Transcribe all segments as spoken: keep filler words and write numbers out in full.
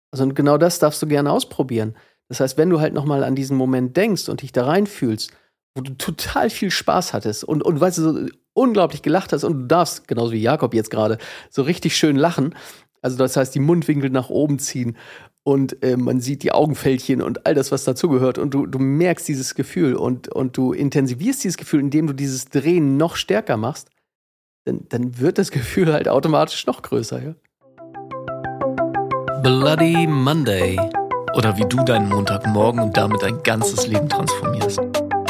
Also und genau das darfst du gerne ausprobieren. Das heißt, wenn du halt noch mal an diesen Moment denkst und dich da reinfühlst, wo du total viel Spaß hattest und, und weißt du, so unglaublich gelacht hast und du darfst, genauso wie Jakob jetzt gerade, so richtig schön lachen. Also das heißt, die Mundwinkel nach oben ziehen und äh, man sieht die Augenfältchen und all das, was dazugehört und du, du merkst dieses Gefühl und, und du intensivierst dieses Gefühl, indem du dieses Drehen noch stärker machst, dann, dann wird das Gefühl halt automatisch noch größer, ja? Bloody Monday. Oder wie du deinen Montagmorgen und damit dein ganzes Leben transformierst.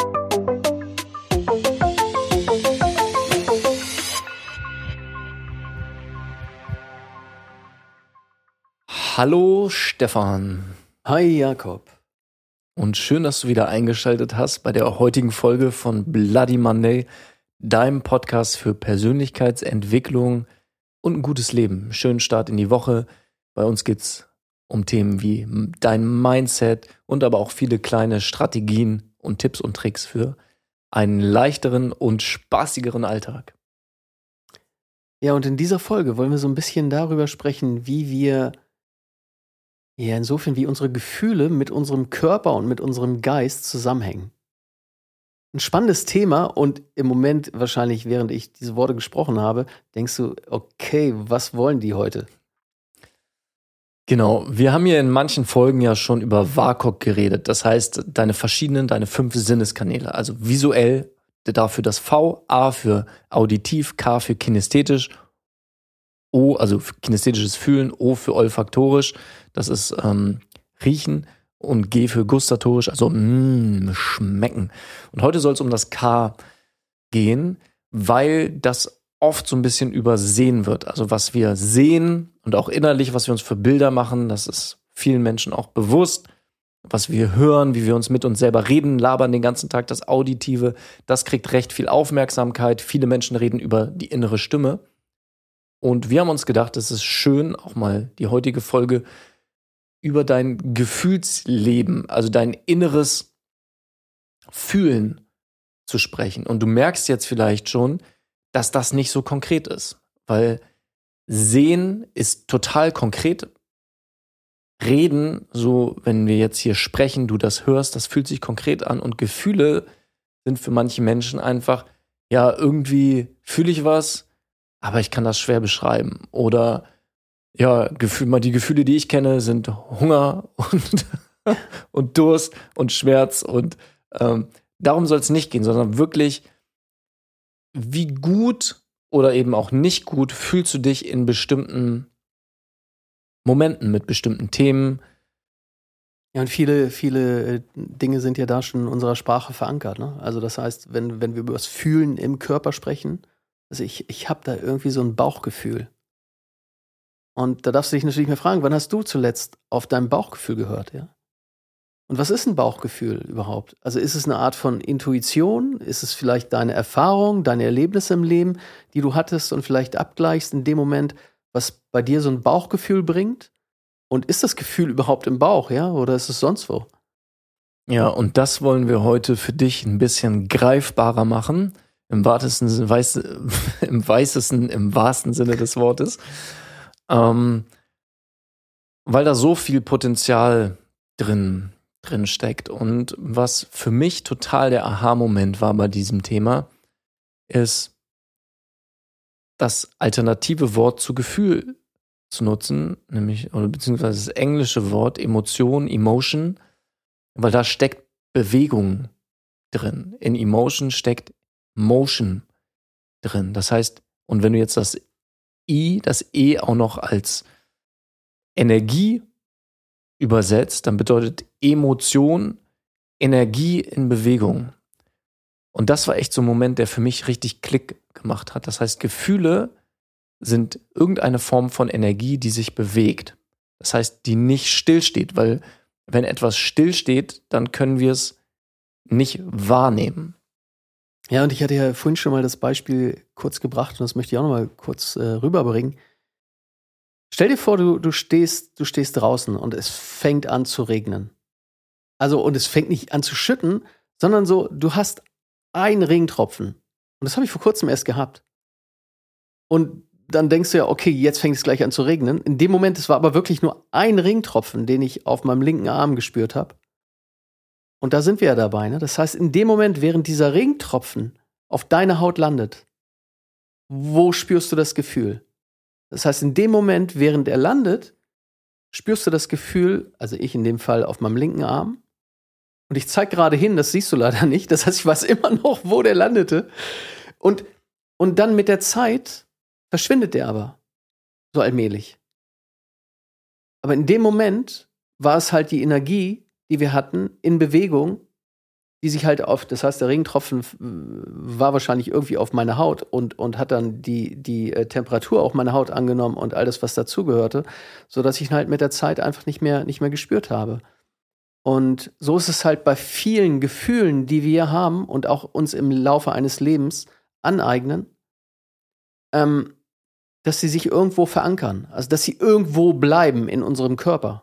Hallo Stefan. Hi Jakob. Und schön, dass du wieder eingeschaltet hast bei der heutigen Folge von Bloody Monday, deinem Podcast für Persönlichkeitsentwicklung und ein gutes Leben. Schönen Start in die Woche. Bei uns geht's um Themen wie dein Mindset und aber auch viele kleine Strategien und Tipps und Tricks für einen leichteren und spaßigeren Alltag. Ja, und in dieser Folge wollen wir so ein bisschen darüber sprechen, wie wir, ja, insofern, wie unsere Gefühle mit unserem Körper und mit unserem Geist zusammenhängen. Ein spannendes Thema und im Moment wahrscheinlich, während ich diese Worte gesprochen habe, denkst du, okay, was wollen die heute? Genau, wir haben hier in manchen Folgen ja schon über W A K O K geredet. Das heißt, deine verschiedenen, deine fünf Sinneskanäle. Also visuell, dafür das V, A für auditiv, K für kinästhetisch, O, also kinästhetisches Fühlen, O für olfaktorisch, das ist ähm, Riechen und G für gustatorisch, also mh, Schmecken. Und heute soll es um das K gehen, weil das oft so ein bisschen übersehen wird. Also was wir sehen und auch innerlich, was wir uns für Bilder machen, das ist vielen Menschen auch bewusst. Was wir hören, wie wir uns mit uns selber reden, labern den ganzen Tag, das Auditive, das kriegt recht viel Aufmerksamkeit. Viele Menschen reden über die innere Stimme. Und wir haben uns gedacht, es ist schön, auch mal die heutige Folge über dein Gefühlsleben, also dein inneres Fühlen zu sprechen. Und du merkst jetzt vielleicht schon, dass das nicht so konkret ist. Weil Sehen ist total konkret. Reden, so wenn wir jetzt hier sprechen, du das hörst, das fühlt sich konkret an. Und Gefühle sind für manche Menschen einfach, ja, irgendwie fühle ich was, aber ich kann das schwer beschreiben. Oder ja, Gefühl, die Gefühle, die ich kenne, sind Hunger und, und Durst und Schmerz. Und ähm, darum soll es nicht gehen, sondern wirklich, wie gut oder eben auch nicht gut fühlst du dich in bestimmten Momenten mit bestimmten Themen. Ja, und viele, viele äh, Dinge sind ja da schon in unserer Sprache verankert, ne? Also das heißt, wenn, wenn wir über das Fühlen im Körper sprechen, also ich, ich habe da irgendwie so ein Bauchgefühl. Und da darfst du dich natürlich mehr fragen, wann hast du zuletzt auf dein Bauchgefühl gehört, ja? Und was ist ein Bauchgefühl überhaupt? Also ist es eine Art von Intuition? Ist es vielleicht deine Erfahrung, deine Erlebnisse im Leben, die du hattest und vielleicht abgleichst in dem Moment, was bei dir so ein Bauchgefühl bringt? Und ist das Gefühl überhaupt im Bauch, ja? Oder ist es sonst wo? Ja, und das wollen wir heute für dich ein bisschen greifbarer machen. Im weitesten, im weißesten, im wahrsten Sinne des Wortes. Ähm, weil da so viel Potenzial drin, drin steckt. Und was für mich total der Aha-Moment war bei diesem Thema, ist das alternative Wort zu Gefühl zu nutzen, nämlich, oder beziehungsweise das englische Wort Emotion, Emotion, weil da steckt Bewegung drin. In Emotion steckt Motion drin. Das heißt, und wenn du jetzt das I, das E auch noch als Energie übersetzt, dann bedeutet Emotion Energie in Bewegung. Und das war echt so ein Moment, der für mich richtig Klick gemacht hat. Das heißt, Gefühle sind irgendeine Form von Energie, die sich bewegt. Das heißt, die nicht stillsteht, weil wenn etwas stillsteht, dann können wir es nicht wahrnehmen. Ja, und ich hatte ja vorhin schon mal das Beispiel kurz gebracht und das möchte ich auch noch mal kurz äh, rüberbringen. Stell dir vor, du, du, stehst, du stehst draußen und es fängt an zu regnen. Also, und es fängt nicht an zu schütten, sondern so, du hast einen Regentropfen. Und das habe ich vor kurzem erst gehabt. Und dann denkst du ja, okay, jetzt fängt es gleich an zu regnen. In dem Moment, es war aber wirklich nur ein Regentropfen, den ich auf meinem linken Arm gespürt habe. Und da sind wir ja dabei, ne? Das heißt, in dem Moment, während dieser Regentropfen auf deine Haut landet, wo spürst du das Gefühl? Das heißt, in dem Moment, während er landet, spürst du das Gefühl, also ich in dem Fall auf meinem linken Arm. Und ich zeige gerade hin, das siehst du leider nicht. Das heißt, ich weiß immer noch, wo der landete. Und, und dann mit der Zeit verschwindet der aber. So allmählich. Aber in dem Moment war es halt die Energie, die wir hatten, in Bewegung, die sich halt auf, das heißt, der Regentropfen war wahrscheinlich irgendwie auf meine Haut und, und hat dann die, die äh, Temperatur auf meine Haut angenommen und alles, was dazugehörte, sodass ich ihn halt mit der Zeit einfach nicht mehr, nicht mehr gespürt habe. Und so ist es halt bei vielen Gefühlen, die wir haben und auch uns im Laufe eines Lebens aneignen, ähm, dass sie sich irgendwo verankern, also dass sie irgendwo bleiben in unserem Körper.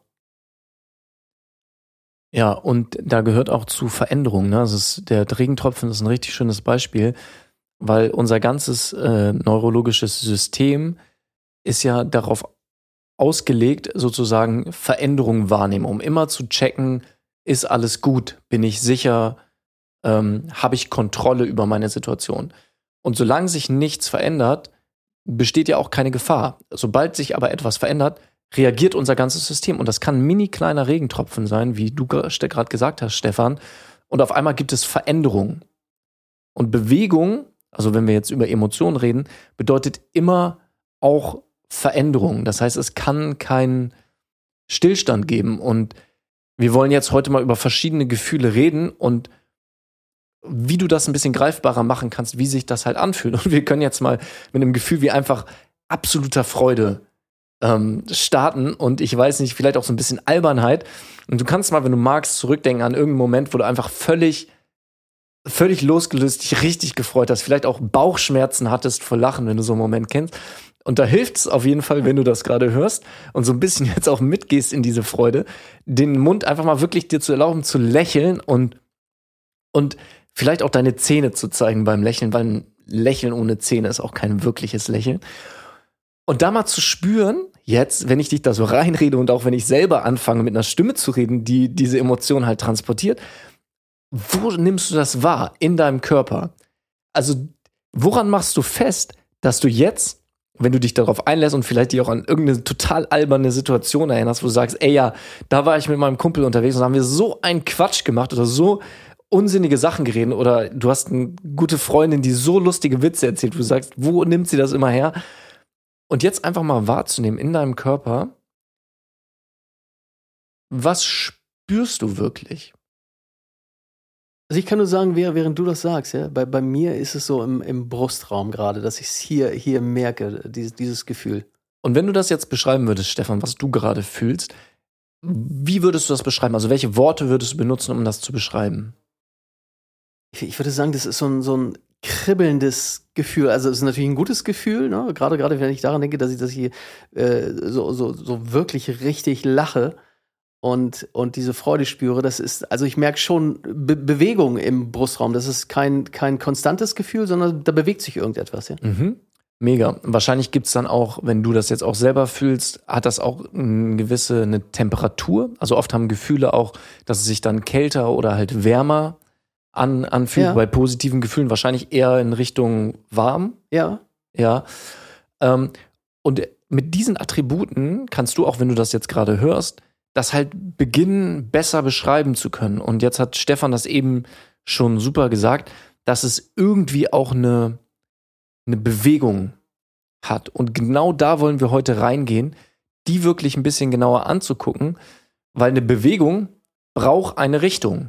Ja, und da gehört auch zu Veränderung. Ne? Also es, der Regentropfen ist ein richtig schönes Beispiel, weil unser ganzes äh, neurologisches System ist ja darauf ausgelegt, sozusagen Veränderungen wahrnehmen, um immer zu checken, ist alles gut, bin ich sicher, ähm, habe ich Kontrolle über meine Situation. Und solange sich nichts verändert, besteht ja auch keine Gefahr. Sobald sich aber etwas verändert, reagiert unser ganzes System. Und das kann ein mini kleiner Regentropfen sein, wie du gerade gesagt hast, Stefan. Und auf einmal gibt es Veränderungen. Und Bewegung, also wenn wir jetzt über Emotionen reden, bedeutet immer auch Veränderung. Das heißt, es kann keinen Stillstand geben. Und wir wollen jetzt heute mal über verschiedene Gefühle reden und wie du das ein bisschen greifbarer machen kannst, wie sich das halt anfühlt. Und wir können jetzt mal mit einem Gefühl wie einfach absoluter Freude ähm, starten. Und ich weiß nicht, vielleicht auch so ein bisschen Albernheit. Und du kannst mal, wenn du magst, zurückdenken an irgendeinen Moment, wo du einfach völlig völlig losgelöst dich richtig gefreut hast. Vielleicht auch Bauchschmerzen hattest vor Lachen, wenn du so einen Moment kennst. Und da hilft es auf jeden Fall, wenn du das gerade hörst und so ein bisschen jetzt auch mitgehst in diese Freude, den Mund einfach mal wirklich dir zu erlauben, zu lächeln und, und vielleicht auch deine Zähne zu zeigen beim Lächeln, weil ein Lächeln ohne Zähne ist auch kein wirkliches Lächeln. Und da mal zu spüren, jetzt, wenn ich dich da so reinrede und auch wenn ich selber anfange, mit einer Stimme zu reden, die diese Emotion halt transportiert, wo nimmst du das wahr in deinem Körper? Also, woran machst du fest, dass du jetzt, wenn du dich darauf einlässt und vielleicht dich auch an irgendeine total alberne Situation erinnerst, wo du sagst, ey ja, da war ich mit meinem Kumpel unterwegs und haben wir so einen Quatsch gemacht oder so unsinnige Sachen geredet oder du hast eine gute Freundin, die so lustige Witze erzählt, wo du sagst, wo nimmt sie das immer her? Und jetzt einfach mal wahrzunehmen in deinem Körper, was spürst du wirklich? Also ich kann nur sagen, während du das sagst, ja, bei, bei mir ist es so im, im Brustraum gerade, dass ich es hier, hier merke, dieses, dieses Gefühl. Und wenn du das jetzt beschreiben würdest, Stefan, was du gerade fühlst, wie würdest du das beschreiben? Also welche Worte würdest du benutzen, um das zu beschreiben? Ich, ich würde sagen, das ist so ein, so ein kribbelndes Gefühl. Also es ist natürlich ein gutes Gefühl, ne? Gerade, gerade wenn ich daran denke, dass ich, dass ich äh, so, so, so wirklich richtig lache. Und, und diese Freude spüre, das ist, also ich merke schon Be- Bewegung im Brustraum. Das ist kein, kein konstantes Gefühl, sondern da bewegt sich irgendetwas, ja. Mhm. Mega. Wahrscheinlich gibt's dann auch, wenn du das jetzt auch selber fühlst, hat das auch eine gewisse eine Temperatur. Also oft haben Gefühle auch, dass es sich dann kälter oder halt wärmer an, anfühlt. Ja. Bei positiven Gefühlen wahrscheinlich eher in Richtung warm. Ja. Ja. Ähm, und mit diesen Attributen kannst du auch, wenn du das jetzt gerade hörst, das halt beginnen, besser beschreiben zu können. Und jetzt hat Stefan das eben schon super gesagt, dass es irgendwie auch eine, eine Bewegung hat. Und genau da wollen wir heute reingehen, die wirklich ein bisschen genauer anzugucken, weil eine Bewegung braucht eine Richtung.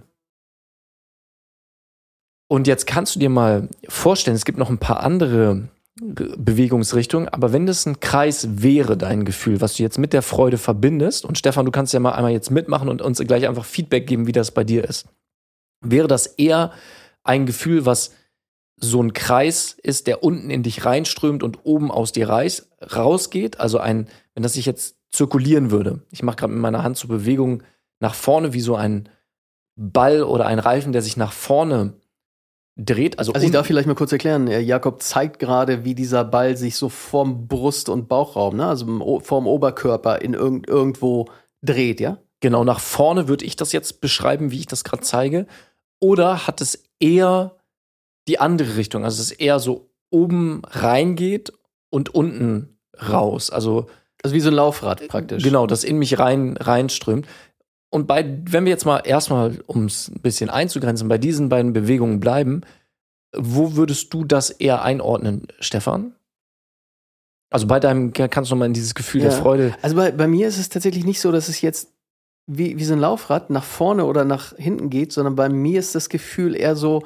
Und jetzt kannst du dir mal vorstellen, es gibt noch ein paar andere Bewegungsrichtung, aber wenn das ein Kreis wäre, dein Gefühl, was du jetzt mit der Freude verbindest, und Stefan, du kannst ja mal einmal jetzt mitmachen und uns gleich einfach Feedback geben, wie das bei dir ist. Wäre das eher ein Gefühl, was so ein Kreis ist, der unten in dich reinströmt und oben aus dir reis, rausgeht? Also ein, wenn das sich jetzt zirkulieren würde. Ich mache gerade mit meiner Hand so Bewegung nach vorne, wie so ein Ball oder ein Reifen, der sich nach vorne dreht. Also, also ich darf vielleicht mal kurz erklären, Jakob zeigt gerade, wie dieser Ball sich so vorm Brust- und Bauchraum, ne, also vorm Oberkörper in irgend, irgendwo dreht, ja? Genau, nach vorne würde ich das jetzt beschreiben, wie ich das gerade zeige. Oder hat es eher die andere Richtung, also es eher so oben reingeht und unten raus. Also, also wie so ein Laufrad praktisch. Genau, das in mich rein reinströmt. Und bei, wenn wir jetzt mal erstmal, um es ein bisschen einzugrenzen, bei diesen beiden Bewegungen bleiben, wo würdest du das eher einordnen, Stefan? Also bei deinem, kannst du noch mal in dieses Gefühl ja. der Freude. Also bei, bei mir ist es tatsächlich nicht so, dass es jetzt wie, wie so ein Laufrad nach vorne oder nach hinten geht, sondern bei mir ist das Gefühl eher so,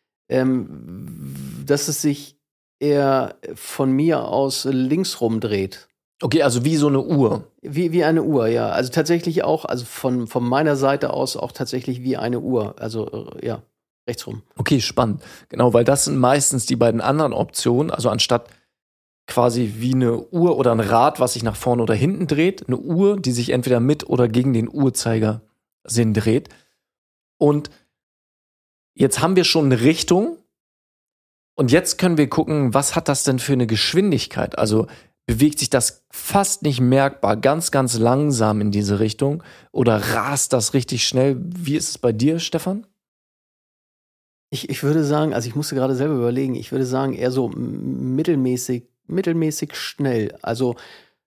ähm, dass es sich eher von mir aus links rumdreht. Okay, also wie so eine Uhr. Wie, wie eine Uhr, ja. Also tatsächlich auch, also von, von meiner Seite aus auch tatsächlich wie eine Uhr. Also, ja, rechts rum. Okay, spannend. Genau, weil das sind meistens die beiden anderen Optionen. Also anstatt quasi wie eine Uhr oder ein Rad, was sich nach vorne oder hinten dreht, eine Uhr, die sich entweder mit oder gegen den Uhrzeigersinn dreht. Und jetzt haben wir schon eine Richtung. Und jetzt können wir gucken, was hat das denn für eine Geschwindigkeit? Also bewegt sich das fast nicht merkbar, ganz, ganz langsam in diese Richtung? Oder rast das richtig schnell? Wie ist es bei dir, Stefan? Ich, ich würde sagen, also ich musste gerade selber überlegen, ich würde sagen eher so mittelmäßig, mittelmäßig schnell. Also,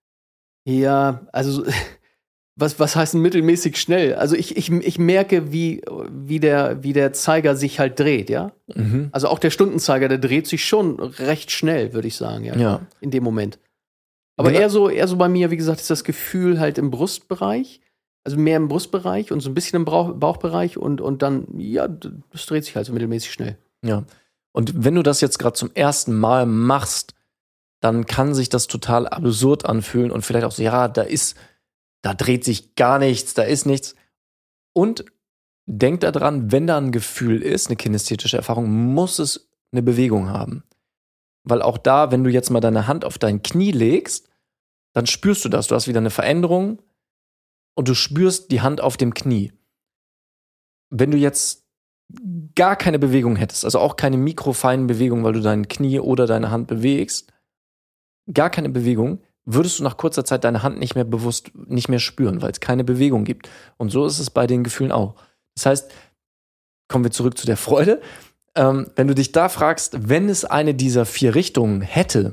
ja, also was, was heißt denn mittelmäßig schnell? Also ich, ich, ich merke, wie, wie, der, wie der Zeiger sich halt dreht, ja? Mhm. Also auch der Stundenzeiger, der dreht sich schon recht schnell, würde ich sagen, ja, ja. in dem Moment. Aber eher so, eher so bei mir, wie gesagt, ist das Gefühl halt im Brustbereich, also mehr im Brustbereich und so ein bisschen im Bauch, Bauchbereich und, und dann, ja, das dreht sich halt so mittelmäßig schnell. Ja. Und wenn du das jetzt gerade zum ersten Mal machst, dann kann sich das total absurd anfühlen und vielleicht auch so, ja, da ist, da dreht sich gar nichts, da ist nichts. Und denk daran, wenn da ein Gefühl ist, eine kinästhetische Erfahrung, muss es eine Bewegung haben. Weil auch da, wenn du jetzt mal deine Hand auf dein Knie legst, dann spürst du das. Du hast wieder eine Veränderung und du spürst die Hand auf dem Knie. Wenn du jetzt gar keine Bewegung hättest, also auch keine mikrofeinen Bewegungen, weil du dein Knie oder deine Hand bewegst, gar keine Bewegung, würdest du nach kurzer Zeit deine Hand nicht mehr bewusst, nicht mehr spüren, weil es keine Bewegung gibt. Und so ist es bei den Gefühlen auch. Das heißt, kommen wir zurück zu der Freude. Ähm, wenn du dich da fragst, wenn es eine dieser vier Richtungen hätte,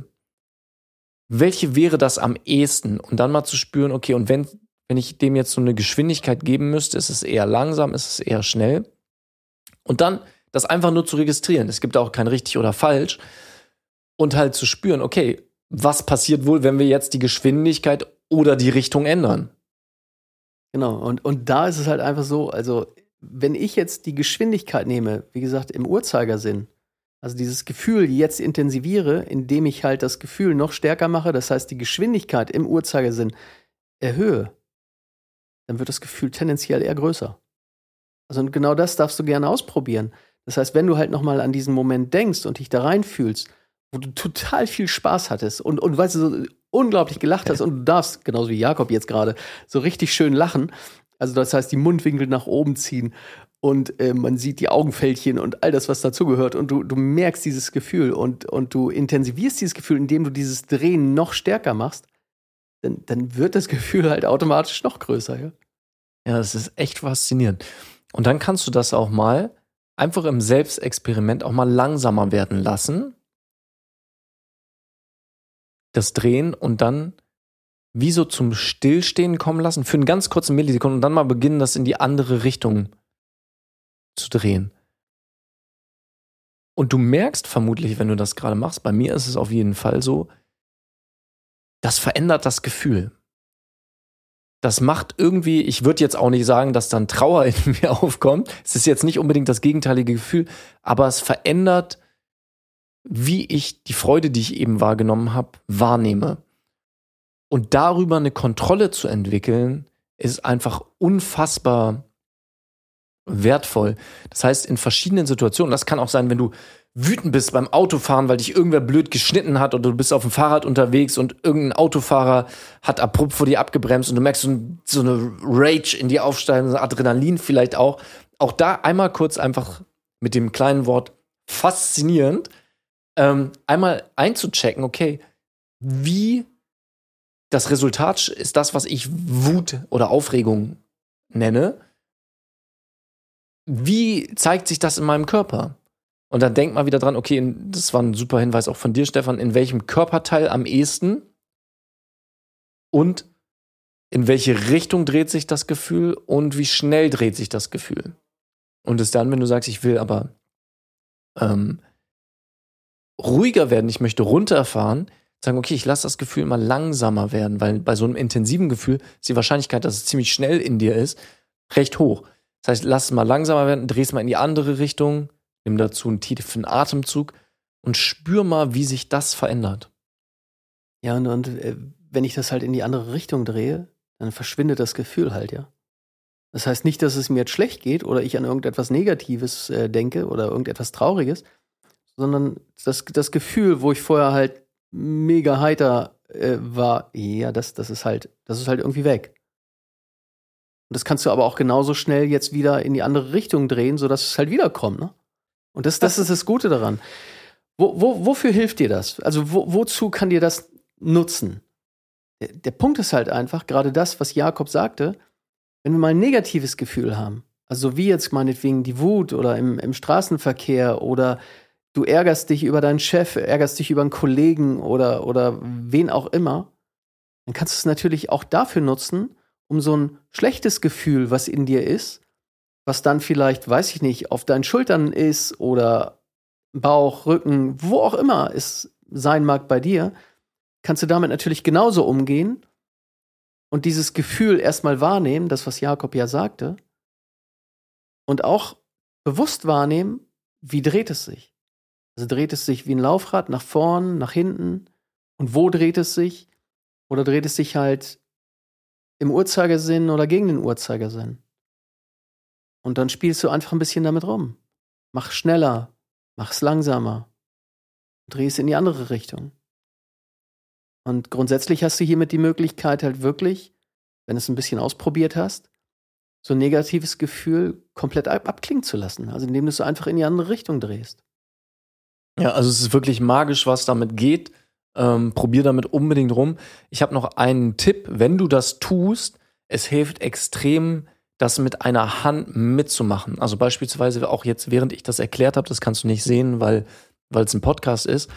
welche wäre das am ehesten? Und dann mal zu spüren, okay, und wenn, wenn ich dem jetzt so eine Geschwindigkeit geben müsste, ist es eher langsam, ist es eher schnell? Und dann das einfach nur zu registrieren. Es gibt auch kein richtig oder falsch. Und halt zu spüren, okay, was passiert wohl, wenn wir jetzt die Geschwindigkeit oder die Richtung ändern? Genau, und, und da ist es halt einfach so, also wenn ich jetzt die Geschwindigkeit nehme, wie gesagt, im Uhrzeigersinn, also dieses Gefühl jetzt intensiviere, indem ich halt das Gefühl noch stärker mache, das heißt die Geschwindigkeit im Uhrzeigersinn erhöhe, dann wird das Gefühl tendenziell eher größer. Also und genau das darfst du gerne ausprobieren. Das heißt, wenn du halt nochmal an diesen Moment denkst und dich da reinfühlst, wo du total viel Spaß hattest und, und weißt du, so unglaublich gelacht hast und du darfst, genauso wie Jakob jetzt gerade, so richtig schön lachen. Also das heißt, die Mundwinkel nach oben ziehen und äh, man sieht die Augenfältchen und all das, was dazugehört und du, du merkst dieses Gefühl und, und du intensivierst dieses Gefühl, indem du dieses Drehen noch stärker machst, dann, dann wird das Gefühl halt automatisch noch größer. Ja, ja, das ist echt faszinierend. Und dann kannst du das auch mal einfach im Selbstexperiment auch mal langsamer werden lassen. Das Drehen und dann wie so zum Stillstehen kommen lassen für einen ganz kurzen Millisekunden und dann mal beginnen, das in die andere Richtung zu drehen. Und du merkst vermutlich, wenn du das gerade machst, bei mir ist es auf jeden Fall so, das verändert das Gefühl. Das macht irgendwie, ich würde jetzt auch nicht sagen, dass dann Trauer in mir aufkommt. Es ist jetzt nicht unbedingt das gegenteilige Gefühl, aber es verändert, wie ich die Freude, die ich eben wahrgenommen habe, wahrnehme. Und darüber eine Kontrolle zu entwickeln, ist einfach unfassbar wertvoll. Das heißt, in verschiedenen Situationen, das kann auch sein, wenn du wütend bist beim Autofahren, weil dich irgendwer blöd geschnitten hat oder du bist auf dem Fahrrad unterwegs und irgendein Autofahrer hat abrupt vor dir abgebremst und du merkst so, so eine Rage in dir aufsteigen, so Adrenalin vielleicht auch. Auch da einmal kurz einfach mit dem kleinen Wort faszinierend, ähm, einmal einzuchecken, okay, wie das Resultat ist das, was ich Wut oder Aufregung nenne. Wie zeigt sich das in meinem Körper? Und dann denk mal wieder dran, okay, das war ein super Hinweis auch von dir, Stefan, in welchem Körperteil am ehesten und in welche Richtung dreht sich das Gefühl und wie schnell dreht sich das Gefühl. Und es dann, wenn du sagst, ich will aber ähm, ruhiger werden, ich möchte runterfahren, sagen, okay, ich lasse das Gefühl mal langsamer werden, weil bei so einem intensiven Gefühl ist die Wahrscheinlichkeit, dass es ziemlich schnell in dir ist, recht hoch. Das heißt, lass es mal langsamer werden, dreh es mal in die andere Richtung, nimm dazu einen tiefen Atemzug und spür mal, wie sich das verändert. Ja, und, und äh, wenn ich das halt in die andere Richtung drehe, dann verschwindet das Gefühl halt, ja. Das heißt nicht, dass es mir jetzt schlecht geht oder ich an irgendetwas Negatives äh, denke oder irgendetwas Trauriges, sondern das, das Gefühl, wo ich vorher halt mega heiter äh, war, ja, das, das ist halt, das ist halt irgendwie weg. Und das kannst du aber auch genauso schnell jetzt wieder in die andere Richtung drehen, sodass es halt wiederkommt, ne? Und das, das ist das Gute daran. Wo, wo, wofür hilft dir das? Also wo, wozu kann dir das nutzen? Der, der Punkt ist halt einfach, gerade das, was Jakob sagte, wenn wir mal ein negatives Gefühl haben, also wie jetzt meinetwegen die Wut oder im, im Straßenverkehr oder du ärgerst dich über deinen Chef, ärgerst dich über einen Kollegen oder, oder wen auch immer, dann kannst du es natürlich auch dafür nutzen, um so ein schlechtes Gefühl, was in dir ist, was dann vielleicht, weiß ich nicht, auf deinen Schultern ist oder Bauch, Rücken, wo auch immer es sein mag bei dir, kannst du damit natürlich genauso umgehen und dieses Gefühl erstmal wahrnehmen, das, was Jakob ja sagte, und auch bewusst wahrnehmen, wie dreht es sich. Also dreht es sich wie ein Laufrad nach vorn, nach hinten, und wo dreht es sich? Oder dreht es sich halt im Uhrzeigersinn oder gegen den Uhrzeigersinn? Und dann spielst du einfach ein bisschen damit rum. Mach schneller, mach's langsamer, dreh es in die andere Richtung. Und grundsätzlich hast du hiermit die Möglichkeit halt wirklich, wenn du es ein bisschen ausprobiert hast, so ein negatives Gefühl komplett ab- abklingen zu lassen. Also indem du es einfach in die andere Richtung drehst. Ja, also es ist wirklich magisch, was damit geht. Ähm, probier damit unbedingt rum. Ich habe noch einen Tipp, wenn du das tust, es hilft extrem, das mit einer Hand mitzumachen. Also beispielsweise auch jetzt, während ich das erklärt habe, das kannst du nicht sehen, weil weil es ein Podcast ist.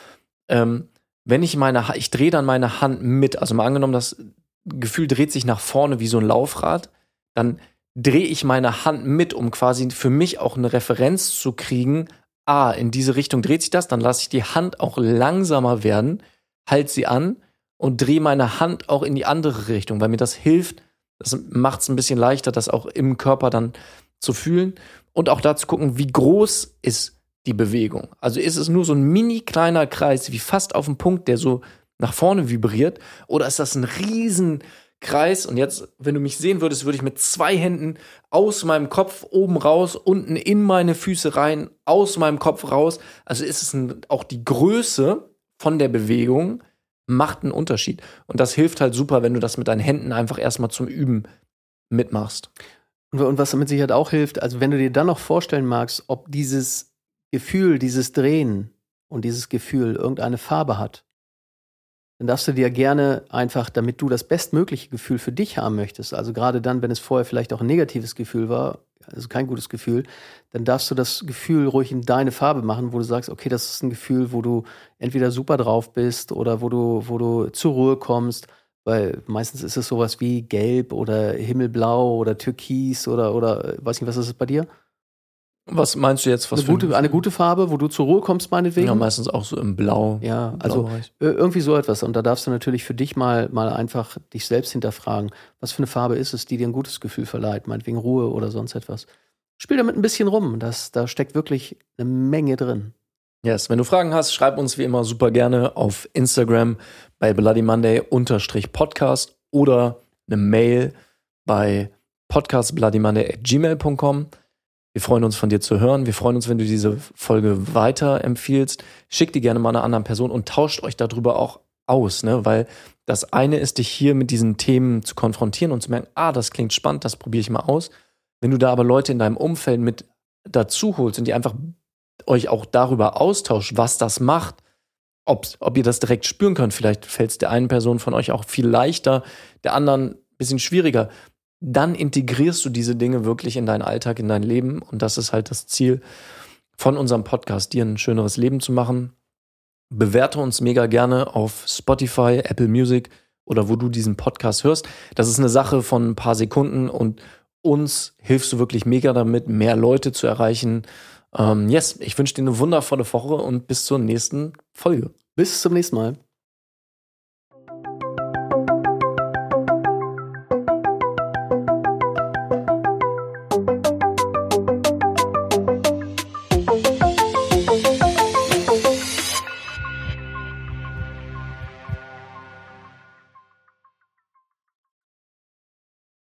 Ähm, wenn ich meine, ich drehe dann meine Hand mit, also mal angenommen, das Gefühl dreht sich nach vorne wie so ein Laufrad, dann drehe ich meine Hand mit, um quasi für mich auch eine Referenz zu kriegen. Ah, in diese Richtung dreht sich das, dann lasse ich die Hand auch langsamer werden, halte sie an und drehe meine Hand auch in die andere Richtung, weil mir das hilft, das macht es ein bisschen leichter, das auch im Körper dann zu fühlen und auch da zu gucken, wie groß ist die Bewegung. Also ist es nur so ein mini kleiner Kreis, wie fast auf dem Punkt, der so nach vorne vibriert, oder ist das ein riesen Kreis? Und jetzt, wenn du mich sehen würdest, würde ich mit zwei Händen aus meinem Kopf oben raus, unten in meine Füße rein, aus meinem Kopf raus. Also ist es ein, auch die Größe von der Bewegung macht einen Unterschied. Und das hilft halt super, wenn du das mit deinen Händen einfach erstmal zum Üben mitmachst. Und, und was mit Sicherheit auch hilft, also wenn du dir dann noch vorstellen magst, ob dieses Gefühl, dieses Drehen und dieses Gefühl irgendeine Farbe hat, dann darfst du dir gerne einfach, damit du das bestmögliche Gefühl für dich haben möchtest, also gerade dann, wenn es vorher vielleicht auch ein negatives Gefühl war, also kein gutes Gefühl, dann darfst du das Gefühl ruhig in deine Farbe machen, wo du sagst, okay, das ist ein Gefühl, wo du entweder super drauf bist oder wo du, wo du zur Ruhe kommst, weil meistens ist es sowas wie Gelb oder Himmelblau oder Türkis oder, oder weiß nicht, was ist es bei dir? Was meinst du jetzt? Was eine, gute, eine gute Farbe, wo du zur Ruhe kommst, meinetwegen? Ja, meistens auch so im Blau. Ja, im also Blaubereich. irgendwie so etwas. Und da darfst du natürlich für dich mal, mal einfach dich selbst hinterfragen. Was für eine Farbe ist es, die dir ein gutes Gefühl verleiht? Meinetwegen Ruhe oder sonst etwas. Spiel damit ein bisschen rum. Das, da steckt wirklich eine Menge drin. Yes, wenn du Fragen hast, schreib uns wie immer super gerne auf Instagram bei Bloody Monday Podcast oder eine Mail bei podcastbloodymonday at gmail punkt com. Wir freuen uns, von dir zu hören. Wir freuen uns, wenn du diese Folge weiterempfiehlst. Schick die gerne mal einer anderen Person und tauscht euch darüber auch aus, ne? Weil das eine ist, dich hier mit diesen Themen zu konfrontieren und zu merken, ah, das klingt spannend, das probiere ich mal aus. Wenn du da aber Leute in deinem Umfeld mit dazu holst und die einfach euch auch darüber austauscht, was das macht, ob, ob ihr das direkt spüren könnt. Vielleicht fällt es der einen Person von euch auch viel leichter, der anderen ein bisschen schwieriger. Dann integrierst du diese Dinge wirklich in deinen Alltag, in dein Leben. Und das ist halt das Ziel von unserem Podcast, dir ein schöneres Leben zu machen. Bewerte uns mega gerne auf Spotify, Apple Music oder wo du diesen Podcast hörst. Das ist eine Sache von ein paar Sekunden und uns hilfst du wirklich mega damit, mehr Leute zu erreichen. Ähm, yes, ich wünsche dir eine wundervolle Woche und bis zur nächsten Folge. Bis zum nächsten Mal.